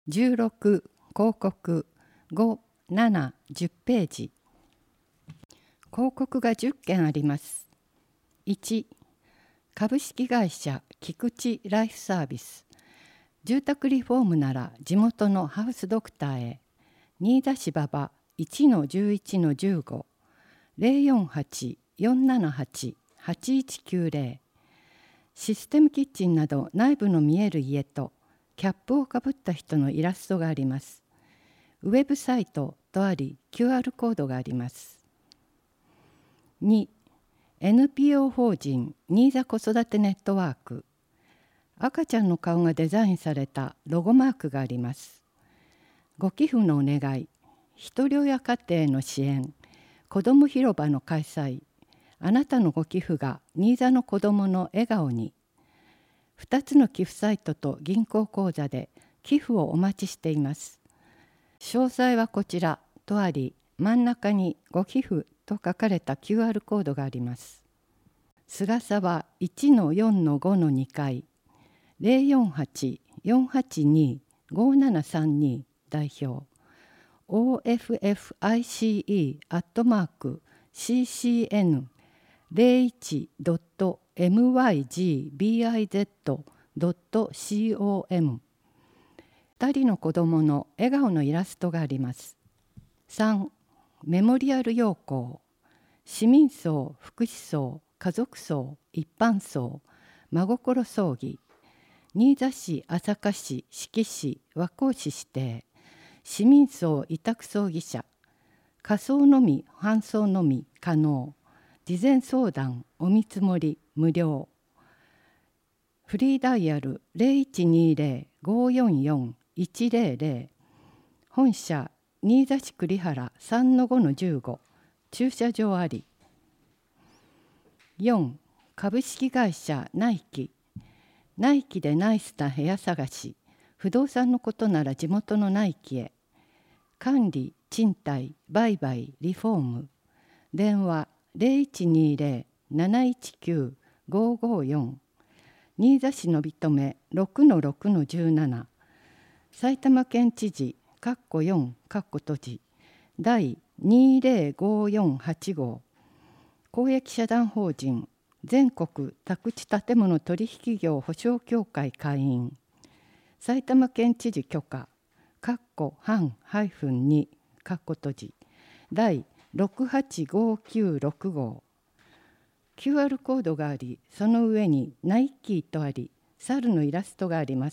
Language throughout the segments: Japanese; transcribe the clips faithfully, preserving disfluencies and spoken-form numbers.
じゅうろく広告ご、なな、じゅっページ。広告がじゅっけんあります。いち、株式会社菊池ライフサービス。住宅リフォームなら地元のハウスドクターへ。新座市馬場 いちのじゅういちのじゅうご ゼロよんはち よんななはち はちいちきゅうゼロ。システムキッチンなど内部の見える家とキャップをかぶった人のイラストがあります。ウェブサイトとあり キューアール コードがあります。に、エヌピーオー 法人新座子育てネットワーク。赤ちゃんの顔がデザインされたロゴマークがあります。ご寄付のお願い、ひとり親家庭の支援、子ども広場の開催、あなたのご寄付が新座の子どもの笑顔に。ふたつの寄付サイトと銀行口座で寄付をお待ちしています。詳細はこちらとあり、真ん中にご寄付と書かれた キューアール コードがあります。菅沢 いちのよんのごのにかい、ゼロよんはち よんはちに ごななさんに代表、オーエフエフアイシーイー アットマーク シーシーエヌゼロいち ドット エムワイジービーアイゼット ドット コム。ふたりの子どもの笑顔のイラストがあります。さん、メモリアル要項。市民葬、福祉葬、家族葬、一般葬、真心葬儀。新座市、朝霞市、志木市、和光市指定。市民葬委託葬儀者。火葬のみ、搬送のみ可能。事前相談、お見積もり、無料。フリーダイヤル ゼロいちにゼロ ごよんよん いちゼロゼロ。本社、新座市栗原 さんのごのじゅうご。駐車場あり。よん、株式会社ナイキ。ナイキでナイスな部屋探し。不動産のことなら地元のナイキへ。管理、賃貸、売買、リフォーム。電話ゼロいちにゼロ なないちきゅう ごごよん。新座市のびとめ ろくのろくのじゅうなな。埼玉県知事かっこよんかっこ閉じ第にゼロごよんはち号。公益社団法人全国宅地建物取引業保証協会会員。埼玉県知事許可かっこ半ハイフンにかっこ閉じ第ろくはちごきゅうろく号。キューアール コードがあり、その上にナイキーとあり、猿のイラストがあります。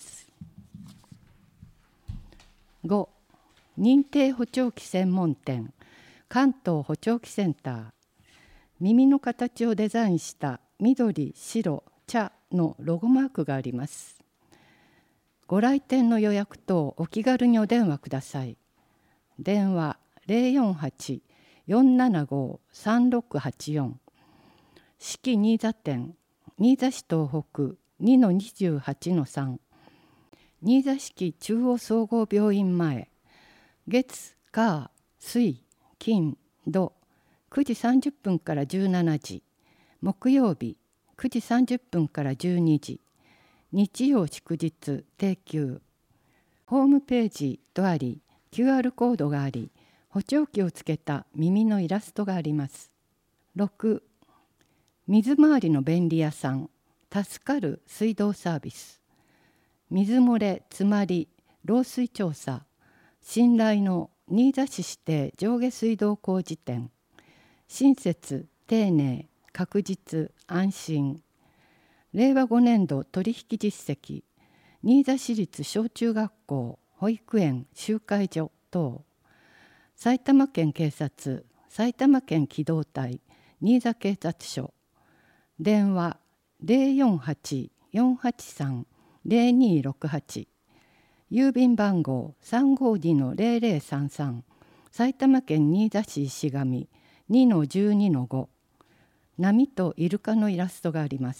ご、認定補聴器専門店関東補聴器センター。耳の形をデザインした緑、白、茶のロゴマークがあります。ご来店の予約等お気軽にお電話ください。電話ゼロよんはち よんななご さんろくはちよん。四季新座店、新座市東北 にのにじゅうはちのさん。新座市中央総合病院前。月、火、水、金、土。くじさんじゅっぷんからじゅうしちじ。木曜日くじさんじゅっぷんからじゅうにじ。日曜祝日定休。ホームページとあり、キューアール コードがあり、補聴器をつけた耳のイラストがあります。ろく、水回りの便利屋さん、助かる水道サービス。水漏れ、詰まり、漏水調査。信頼の新座市指定上下水道工事店。親切、丁寧、確実、安心。れいわごねんど取引実績。新座市立小中学校、保育園、集会所等。埼玉県警察、埼玉県機動隊、新座警察署。電話ゼロよんはち よんはちさん ゼロにろくはち。郵便番号 さんごにのゼロゼロさんさん。埼玉県新座市石神 にのじゅうにのご。波とイルカのイラストがあります。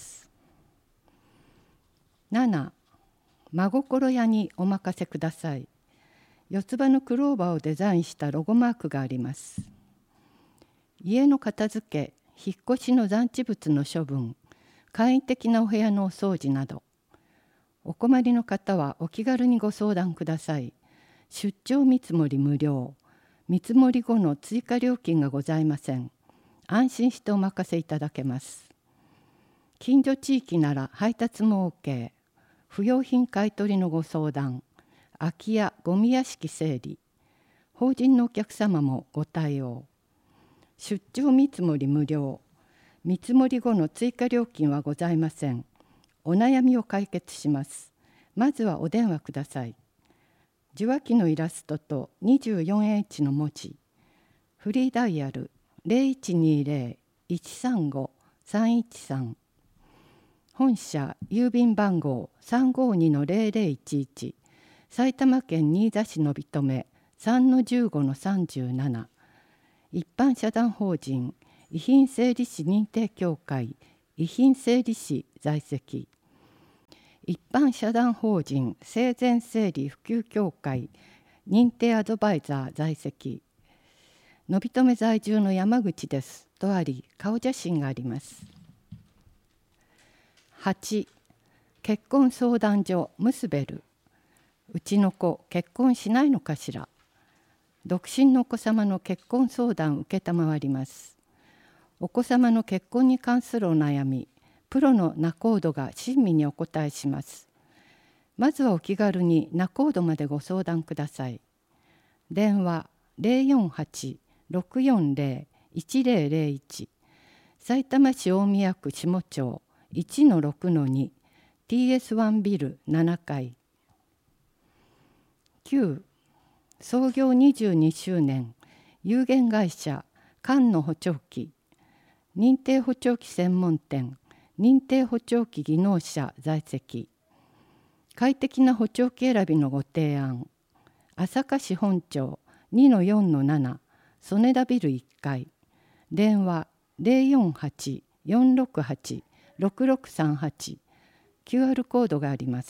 なな、真心屋にお任せください。四つ葉のクローバーをデザインしたロゴマークがあります。家の片付け、引っ越しの残置物の処分、簡易的なお部屋のお掃除など、 お困りの方はお気軽にご相談ください。出張見積もり無料。見積もり後の追加料金がございません。安心してお任せいただけます。近所地域なら配達も OK。不用品買取のご相談。空き家、ゴミ屋敷整理。法人のお客様もご対応。出張見積もり無料。見積もり後の追加料金はございません。お悩みを解決します。まずはお電話ください。受話器のイラストと にじゅうよんエイチ の文字。フリーダイヤル ゼロいちにゼロ いちさんご さんいちさん。本社郵便番号 さんごにのゼロゼロいちいち。埼玉県新座市のびとめ さんのじゅうごのさんじゅうなな。一般社団法人遺品整理士認定協会遺品整理士在籍。一般社団法人生前整理普及協会認定アドバイザー在籍。のびとめ在住の山口ですとあり、顔写真があります。はち、結婚相談所ムスベル。うちの子結婚しないのかしら。独身のお子様の結婚相談を承ります。お子様の結婚に関するお悩み、プロの仲人が親身にお答えします。まずはお気軽に仲人までご相談ください。電話 ゼロよんはち ろくよんゼロ いちゼロゼロいち。さいたま市大宮区下町 いちのろくのに ティーエスワン ビルななかい。きゅう、創業にじゅうにしゅうねん有限会社菅野補聴器認定補聴器専門店認定補聴器技能者在籍。快適な補聴器選びのご提案。朝霞市本町 にのよんのなな 曽根田ビルいっかい。電話 ゼロよんはち よんろくはち ろくろくさんはち。キューアール コードがあります。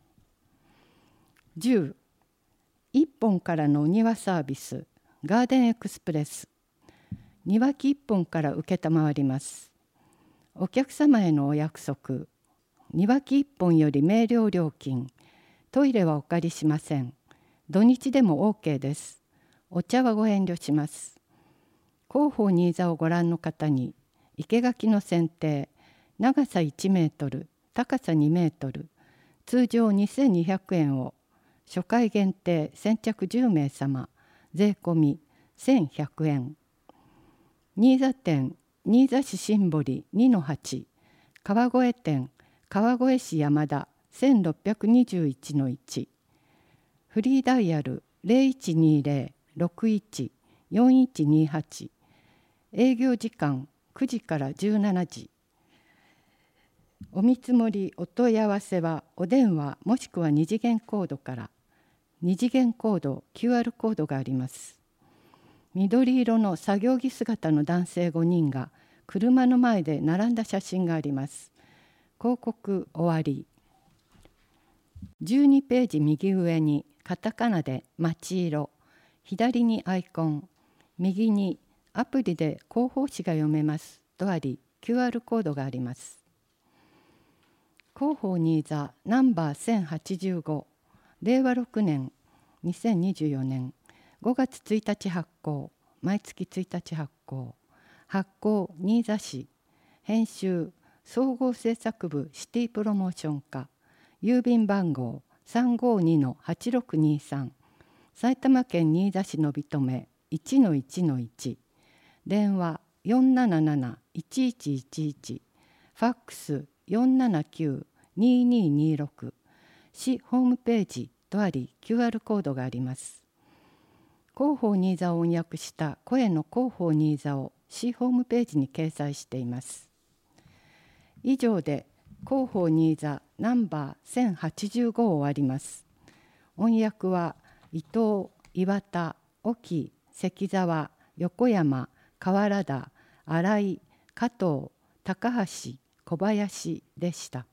じゅう、いっぽんからのお庭サービスガーデンエクスプレス。庭木いっぽんから承ります。お客様へのお約束。庭木いっぽんより明瞭料金。トイレはお借りしません。土日でも OK です。お茶はご遠慮します。広報新座をご覧の方に生垣の剪定、長さいちメートル、高さにメートル、通常にせんにひゃくえんを初回限定先着じゅうめい様、税込みせんひゃくえん。新座店新座市新堀 にのはち、川越店川越市山田 せんろっぴゃくにじゅういちのいち。フリーダイヤル ゼロいちにゼロ ろくいち よんいちにはち。営業時間くじからじゅうしちじ。お見積もりお問い合わせはお電話もしくは二次元コードから。二次元コード キューアール コードがあります。緑色の作業着姿の男性ごにんが車の前で並んだ写真があります。広告終わり。じゅうにページ右上にカタカナで町色、左にアイコン、右にアプリで広報誌が読めますとあり、キューアール コードがあります。広報新座ナンバーせんはちじゅうご、れいわろくねんにせんにじゅうよねんごがつついたち発行、毎月ついたち発行。発行新座市。編集総合制作部シティプロモーション課。郵便番号 さんごにのはちろくにさん。埼玉県新座市のびとめ いちのいちのいち。電話 よんなななな いちいちいちいち。ファックス よんななきゅう にににろく。市ホームページとあり キューアール コードがあります。広報新座を翻訳した声の広報新座を市ホームページに掲載しています。以上で広報新座ナンバーせんはちじゅうごを終わります。翻訳は伊藤、岩田、沖、関沢、横山、河原田、新井、加藤、高橋、小林でした。